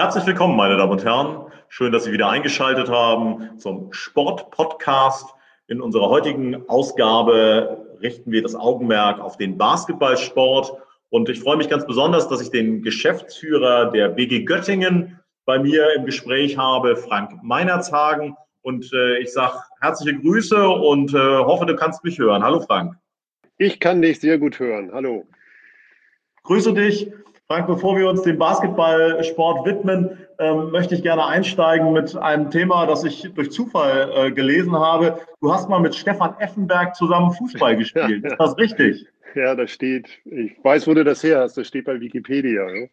Herzlich willkommen, meine Damen und Herren. Schön, dass Sie wieder eingeschaltet haben zum Sport-Podcast. In unserer heutigen Ausgabe richten wir das Augenmerk auf den Basketballsport. Und ich freue mich ganz besonders, dass ich den Geschäftsführer der BG Göttingen bei mir im Gespräch habe, Frank Meinertshagen. Und ich sage herzliche Grüße und hoffe, du kannst mich hören. Hallo Frank. Ich kann dich sehr gut hören. Hallo. Grüße dich. Frank, bevor wir uns dem Basketballsport widmen, möchte ich gerne einsteigen mit einem Thema, das ich durch Zufall gelesen habe. Du hast mal mit Stefan Effenberg zusammen Fußball gespielt. Ist das richtig? Ja, das steht, ich weiß, wo du das her hast, das steht bei Wikipedia. Ja,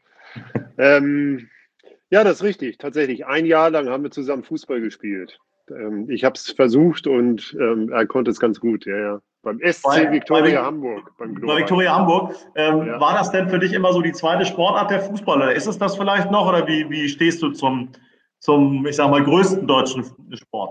ja, das ist richtig. Tatsächlich, ein Jahr lang haben wir zusammen Fußball gespielt. Ich habe es versucht und er konnte es ganz gut. Ja, ja. Beim SC Viktoria Hamburg. Bei Viktoria Hamburg. Ja. War das denn für dich immer so die zweite Sportart der Fußballer? Ist es das vielleicht noch oder wie stehst du zum, ich sag mal, größten deutschen Sport?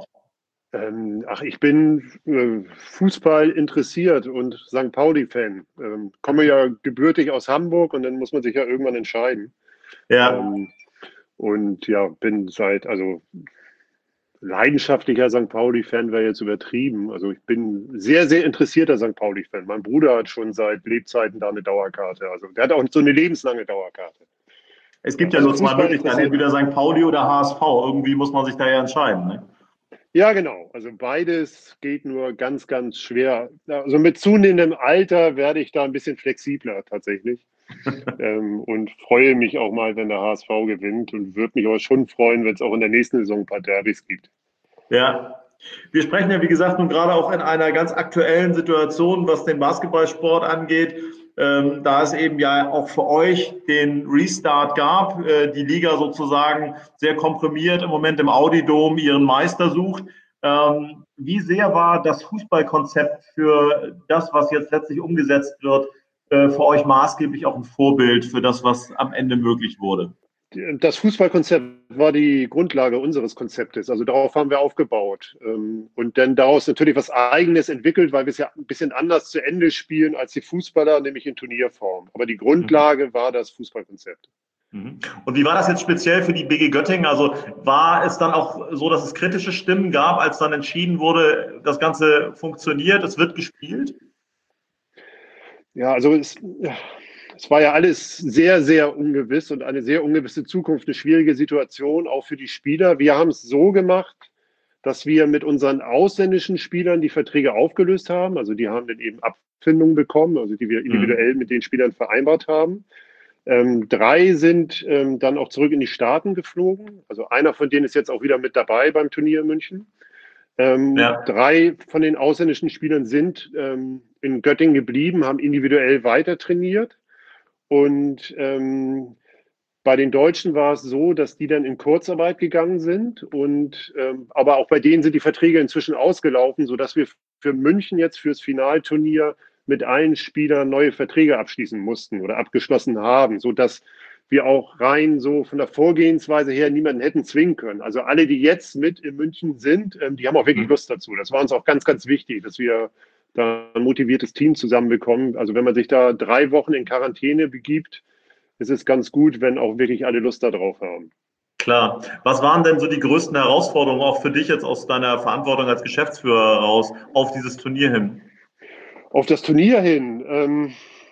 Ich bin Fußball interessiert und St. Pauli-Fan. Komme ja gebürtig aus Hamburg und dann muss man sich ja irgendwann entscheiden. Ja. Und ja, bin also leidenschaftlicher St. Pauli-Fan wäre jetzt übertrieben. Also ich bin sehr, sehr interessierter St. Pauli-Fan. Mein Bruder hat schon seit Lebzeiten da eine Dauerkarte. Also der hat auch so eine lebenslange Dauerkarte. Es gibt ja nur zwei Möglichkeiten, entweder St. Pauli oder HSV. Irgendwie muss man sich da ja entscheiden, ne? Ja, genau. Also beides geht nur ganz, ganz schwer. Also mit zunehmendem Alter werde ich da ein bisschen flexibler tatsächlich. Und freue mich auch mal, wenn der HSV gewinnt und würde mich aber schon freuen, wenn es auch in der nächsten Saison ein paar Derbys gibt. Ja, wir sprechen ja, wie gesagt, nun gerade auch in einer ganz aktuellen Situation, was den Basketballsport angeht, da es eben ja auch für euch den Restart gab, die Liga sozusagen sehr komprimiert im Moment im Audi-Dom ihren Meister sucht. Wie sehr war das Fußballkonzept für das, was jetzt letztlich umgesetzt wird, für euch maßgeblich auch ein Vorbild für das, was am Ende möglich wurde? Das Fußballkonzept war die Grundlage unseres Konzeptes. Also darauf haben wir aufgebaut. Und dann daraus natürlich was Eigenes entwickelt, weil wir es ja ein bisschen anders zu Ende spielen als die Fußballer, nämlich in Turnierform. Aber die Grundlage war das Fußballkonzept. Und wie war das jetzt speziell für die BG Göttingen? Also war es dann auch so, dass es kritische Stimmen gab, als dann entschieden wurde, das Ganze funktioniert, es wird gespielt? Ja, also es war ja alles sehr, sehr ungewiss und eine sehr ungewisse Zukunft, eine schwierige Situation auch für die Spieler. Wir haben es so gemacht, dass wir mit unseren ausländischen Spielern die Verträge aufgelöst haben. Also die haben dann eben Abfindungen bekommen, also die wir individuell mit den Spielern vereinbart haben. 3 sind dann auch zurück in die Staaten geflogen. Also einer von denen ist jetzt auch wieder mit dabei beim Turnier in München. 3 von den ausländischen Spielern sind in Göttingen geblieben, haben individuell weiter trainiert. Und bei den Deutschen war es so, dass die dann in Kurzarbeit gegangen sind. Aber auch bei denen sind die Verträge inzwischen ausgelaufen, sodass wir für München jetzt fürs Finalturnier mit allen Spielern neue Verträge abschließen mussten oder abgeschlossen haben, sodass wir auch rein so von der Vorgehensweise her niemanden hätten zwingen können. Also alle, die jetzt mit in München sind, die haben auch wirklich Lust dazu. Das war uns auch ganz, ganz wichtig, dass wir da ein motiviertes Team zusammenbekommen. Also wenn man sich da 3 Wochen in Quarantäne begibt, ist es ganz gut, wenn auch wirklich alle Lust darauf haben. Klar. Was waren denn so die größten Herausforderungen auch für dich jetzt aus deiner Verantwortung als Geschäftsführer heraus auf dieses Turnier hin? Auf das Turnier hin,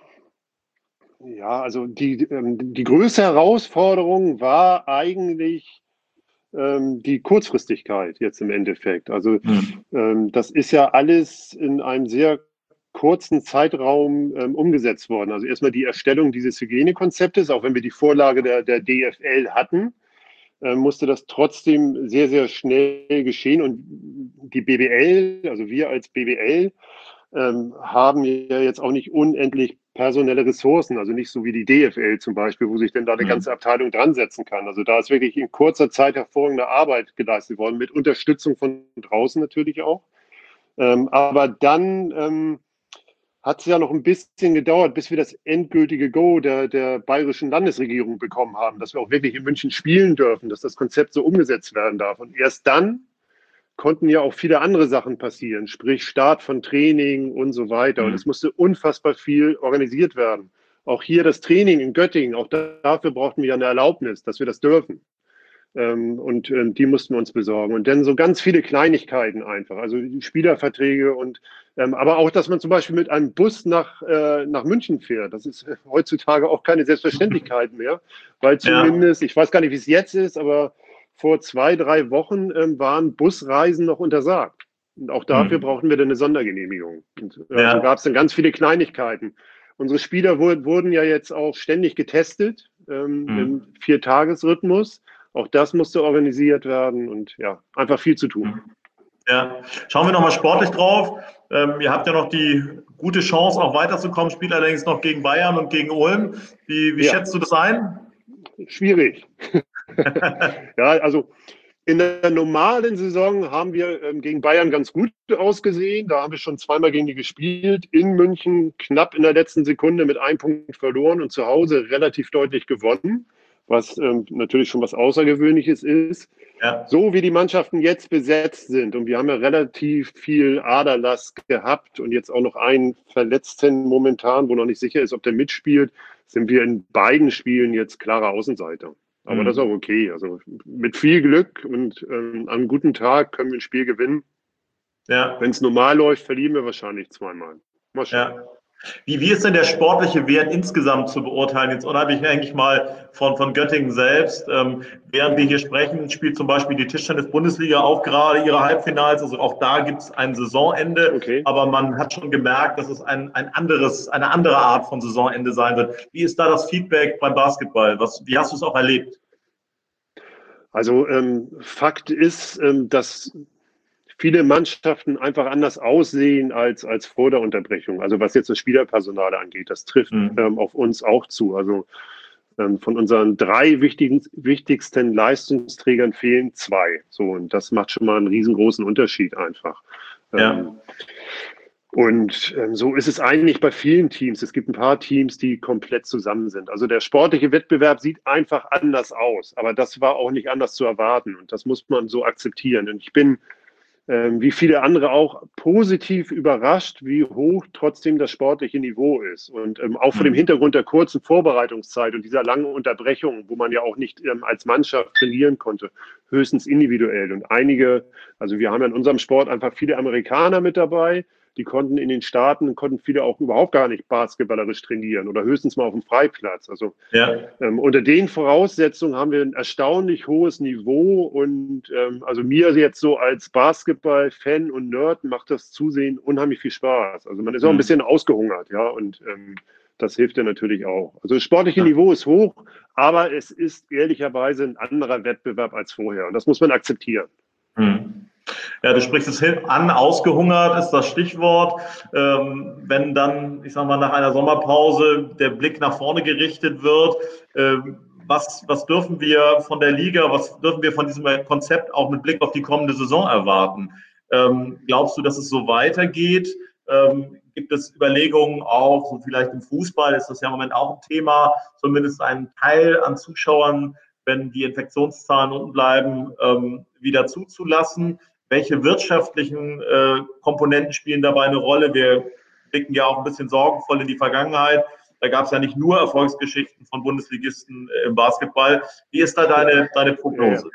ja, also die größte Herausforderung war eigentlich die Kurzfristigkeit jetzt im Endeffekt. Also das ist ja alles in einem sehr kurzen Zeitraum umgesetzt worden. Also erstmal die Erstellung dieses Hygienekonzeptes, auch wenn wir die Vorlage der DFL hatten, musste das trotzdem sehr, sehr schnell geschehen. Und die BBL, also wir als BBL, haben ja jetzt auch nicht unendlich personelle Ressourcen, also nicht so wie die DFL zum Beispiel, wo sich denn da eine ganze Abteilung dran setzen kann. Also da ist wirklich in kurzer Zeit hervorragende Arbeit geleistet worden, mit Unterstützung von draußen natürlich auch. Aber dann hat es ja noch ein bisschen gedauert, bis wir das endgültige Go der bayerischen Landesregierung bekommen haben, dass wir auch wirklich in München spielen dürfen, dass das Konzept so umgesetzt werden darf. Und erst dann konnten ja auch viele andere Sachen passieren, sprich Start von Training und so weiter. Und es musste unfassbar viel organisiert werden. Auch hier das Training in Göttingen, auch dafür brauchten wir eine Erlaubnis, dass wir das dürfen. Die mussten wir uns besorgen. Und dann so ganz viele Kleinigkeiten einfach, also die Spielerverträge aber auch, dass man zum Beispiel mit einem Bus nach München fährt. Das ist heutzutage auch keine Selbstverständlichkeit mehr, weil zumindest, ich weiß gar nicht, wie es jetzt ist, aber vor 2, 3 Wochen waren Busreisen noch untersagt. Und auch dafür brauchten wir dann eine Sondergenehmigung. Und so gab es dann ganz viele Kleinigkeiten. Unsere Spieler wurden ja jetzt auch ständig getestet im 4-Tages-Rhythmus. Auch das musste organisiert werden und ja, einfach viel zu tun. Ja, schauen wir nochmal sportlich drauf. Ihr habt ja noch die gute Chance, auch weiterzukommen, spielt allerdings noch gegen Bayern und gegen Ulm. Wie schätzt du das ein? Schwierig. Ja, also in der normalen Saison haben wir gegen Bayern ganz gut ausgesehen. Da haben wir schon zweimal gegen die gespielt. In München knapp in der letzten Sekunde mit 1 Punkt verloren und zu Hause relativ deutlich gewonnen, was natürlich schon was Außergewöhnliches ist. Ja. So wie die Mannschaften jetzt besetzt sind, und wir haben ja relativ viel Aderlass gehabt und jetzt auch noch einen Verletzten momentan, wo noch nicht sicher ist, ob der mitspielt, sind wir in beiden Spielen jetzt klare Außenseiter. Aber das ist auch okay. Also mit viel Glück und an einem guten Tag können wir ein Spiel gewinnen. Ja. Wenn es normal läuft, verlieren wir wahrscheinlich zweimal. Mal schauen. Ja. Wie ist denn der sportliche Wert insgesamt zu beurteilen? Jetzt unabhängig eigentlich mal von Göttingen selbst. Während wir hier sprechen, spielt zum Beispiel die Tischtennis-Bundesliga auch gerade ihre Halbfinals. Also auch da gibt es ein Saisonende. Okay. Aber man hat schon gemerkt, dass es eine andere Art von Saisonende sein wird. Wie ist da das Feedback beim Basketball? Wie hast du es auch erlebt? Also Fakt ist, dass viele Mannschaften einfach anders aussehen als vor der Unterbrechung. Also was jetzt das Spielerpersonal angeht, das trifft auf uns auch zu. Also von unseren 3 wichtigsten Leistungsträgern fehlen 2. So, und das macht schon mal einen riesengroßen Unterschied einfach. Ja. So ist es eigentlich bei vielen Teams. Es gibt ein paar Teams, die komplett zusammen sind. Also der sportliche Wettbewerb sieht einfach anders aus. Aber das war auch nicht anders zu erwarten. Und das muss man so akzeptieren. Und ich bin wie viele andere auch positiv überrascht, wie hoch trotzdem das sportliche Niveau ist. Und auch vor dem Hintergrund der kurzen Vorbereitungszeit und dieser langen Unterbrechung, wo man ja auch nicht als Mannschaft trainieren konnte, höchstens individuell. Und also wir haben ja in unserem Sport einfach viele Amerikaner mit dabei, die konnten in den Staaten, viele auch überhaupt gar nicht basketballerisch trainieren oder höchstens mal auf dem Freiplatz. Also unter den Voraussetzungen haben wir ein erstaunlich hohes Niveau und also mir jetzt so als Basketball-Fan und Nerd macht das Zusehen unheimlich viel Spaß. Also man ist auch ein bisschen ausgehungert, ja, und das hilft ja natürlich auch. Also das sportliche Niveau ist hoch, aber es ist ehrlicherweise ein anderer Wettbewerb als vorher und das muss man akzeptieren. Ja, du sprichst es an, ausgehungert ist das Stichwort. Wenn dann, ich sag mal, nach einer Sommerpause der Blick nach vorne gerichtet wird, was dürfen wir von der Liga, was dürfen wir von diesem Konzept auch mit Blick auf die kommende Saison erwarten? Glaubst du, dass es so weitergeht? Gibt es Überlegungen auch, so vielleicht im Fußball ist das ja im Moment auch ein Thema, zumindest einen Teil an Zuschauern, wenn die Infektionszahlen unten bleiben, wieder zuzulassen? Welche wirtschaftlichen Komponenten spielen dabei eine Rolle? Wir blicken ja auch ein bisschen sorgenvoll in die Vergangenheit. Da gab es ja nicht nur Erfolgsgeschichten von Bundesligisten im Basketball. Wie ist da deine Prognose?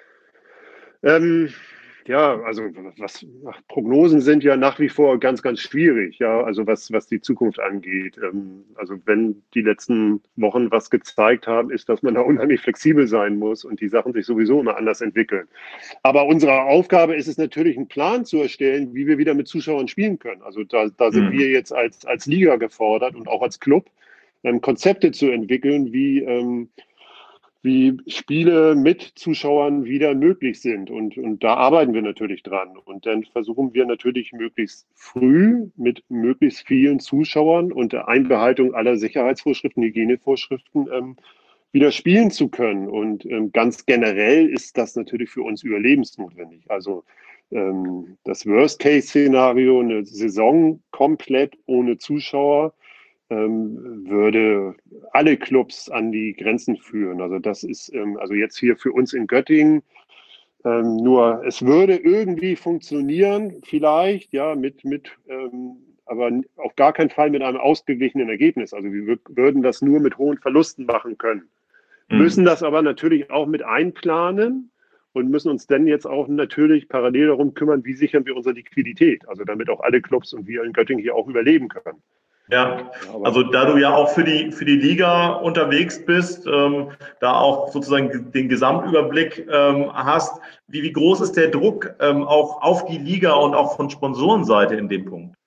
Ja, also Prognosen sind ja nach wie vor ganz, ganz schwierig, ja, also was die Zukunft angeht. Also wenn die letzten Wochen was gezeigt haben, ist, dass man da unheimlich flexibel sein muss und die Sachen sich sowieso immer anders entwickeln. Aber unsere Aufgabe ist es natürlich, einen Plan zu erstellen, wie wir wieder mit Zuschauern spielen können. Also da sind wir jetzt als Liga gefordert und auch als Club, Konzepte zu entwickeln, wie Spiele mit Zuschauern wieder möglich sind. Und da arbeiten wir natürlich dran. Und dann versuchen wir natürlich möglichst früh mit möglichst vielen Zuschauern unter Einbehaltung aller Sicherheitsvorschriften, Hygienevorschriften wieder spielen zu können. Und ganz generell ist das natürlich für uns überlebensnotwendig. Also das Worst-Case-Szenario, eine Saison komplett ohne Zuschauer, würde alle Clubs an die Grenzen führen. Also das ist also jetzt hier für uns in Göttingen nur, es würde irgendwie funktionieren, vielleicht, ja, aber auf gar keinen Fall mit einem ausgeglichenen Ergebnis. Also wir würden das nur mit hohen Verlusten machen können. müssen das aber natürlich auch mit einplanen und müssen uns dann jetzt auch natürlich parallel darum kümmern, wie sichern wir unsere Liquidität, also damit auch alle Clubs und wir in Göttingen hier auch überleben können. Ja, also da du ja auch für die Liga unterwegs bist, da auch sozusagen den Gesamtüberblick hast, wie groß ist der Druck auch auf die Liga und auch von Sponsorenseite in dem Punkt?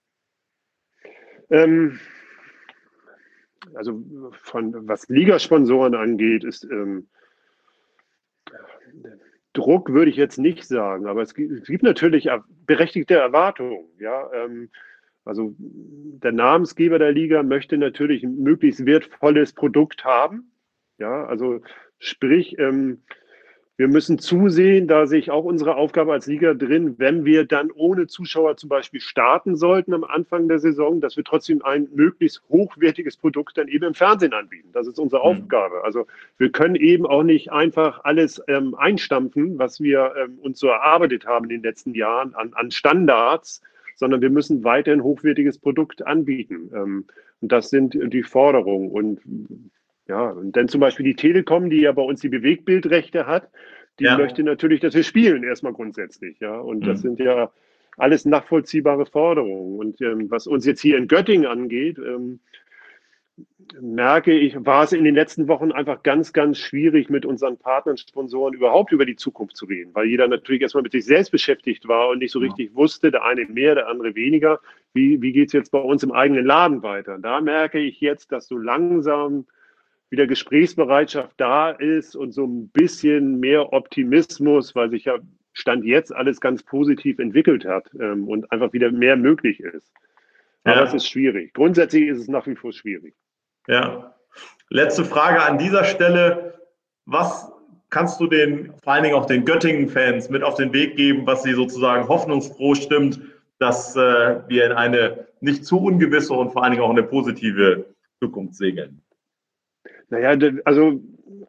Also was Ligasponsoren angeht, ist Druck würde ich jetzt nicht sagen, aber es gibt natürlich berechtigte Erwartungen. Ja, also der Namensgeber der Liga möchte natürlich ein möglichst wertvolles Produkt haben. Ja, also sprich, wir müssen zusehen, da sehe ich auch unsere Aufgabe als Liga drin, wenn wir dann ohne Zuschauer zum Beispiel starten sollten am Anfang der Saison, dass wir trotzdem ein möglichst hochwertiges Produkt dann eben im Fernsehen anbieten. Das ist unsere Aufgabe. Also wir können eben auch nicht einfach alles einstampfen, was wir uns so erarbeitet haben in den letzten Jahren an Standards, sondern wir müssen weiterhin hochwertiges Produkt anbieten. Und das sind die Forderungen. Und ja, und dann zum Beispiel die Telekom, die ja bei uns die Bewegtbildrechte hat, die möchte natürlich, dass wir spielen, erstmal grundsätzlich. Ja, und das sind ja alles nachvollziehbare Forderungen. Und was uns jetzt hier in Göttingen angeht, merke ich, war es in den letzten Wochen einfach ganz, ganz schwierig, mit unseren Partnern, Sponsoren überhaupt über die Zukunft zu reden, weil jeder natürlich erstmal mit sich selbst beschäftigt war und nicht so richtig wusste, der eine mehr, der andere weniger. Wie geht es jetzt bei uns im eigenen Laden weiter? Da merke ich jetzt, dass so langsam wieder Gesprächsbereitschaft da ist und so ein bisschen mehr Optimismus, weil sich ja Stand jetzt alles ganz positiv entwickelt hat und einfach wieder mehr möglich ist. Aber es ist schwierig. Grundsätzlich ist es nach wie vor schwierig. Ja. Letzte Frage an dieser Stelle. Was kannst du vor allen Dingen auch den Göttingen-Fans mit auf den Weg geben, was sie sozusagen hoffnungsfroh stimmt, dass wir in eine nicht zu ungewisse und vor allen Dingen auch eine positive Zukunft segeln? Naja, also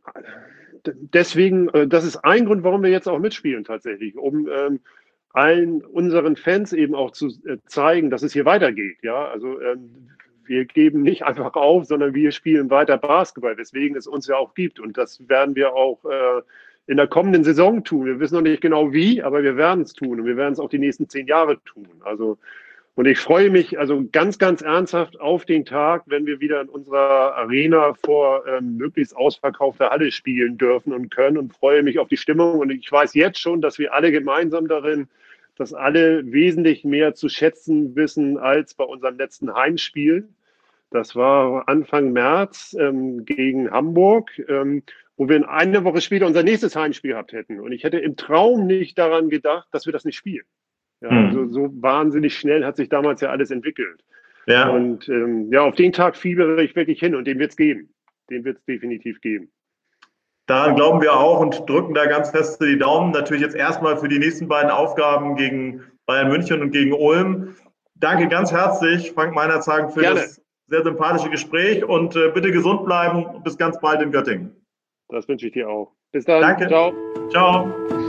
deswegen, das ist ein Grund, warum wir jetzt auch mitspielen tatsächlich, um allen unseren Fans eben auch zu zeigen, dass es hier weitergeht. Ja, also wir geben nicht einfach auf, sondern wir spielen weiter Basketball, weswegen es uns ja auch gibt. Und das werden wir auch in der kommenden Saison tun. Wir wissen noch nicht genau wie, aber wir werden es tun und wir werden es auch die nächsten 10 Jahre tun. Also und ich freue mich also ganz, ganz ernsthaft auf den Tag, wenn wir wieder in unserer Arena vor möglichst ausverkaufter Halle spielen dürfen und können und freue mich auf die Stimmung. Und ich weiß jetzt schon, dass wir alle gemeinsam darin, dass alle wesentlich mehr zu schätzen wissen als bei unserem letzten Heimspiel. Das war Anfang März gegen Hamburg, wo wir eine Woche später unser nächstes Heimspiel gehabt hätten. Und ich hätte im Traum nicht daran gedacht, dass wir das nicht spielen. Ja, also so wahnsinnig schnell hat sich damals ja alles entwickelt. Ja. Und ja, auf den Tag fiebere ich wirklich hin und den wird es geben. Den wird es definitiv geben. Daran glauben wir auch und drücken da ganz fest die Daumen. Natürlich jetzt erstmal für die nächsten beiden Aufgaben gegen Bayern München und gegen Ulm. Danke ganz herzlich, Frank Meinerzagen, für das sehr sympathische Gespräch und bitte gesund bleiben und bis ganz bald in Göttingen. Das wünsche ich dir auch. Bis dann. Danke. Ciao. Ciao.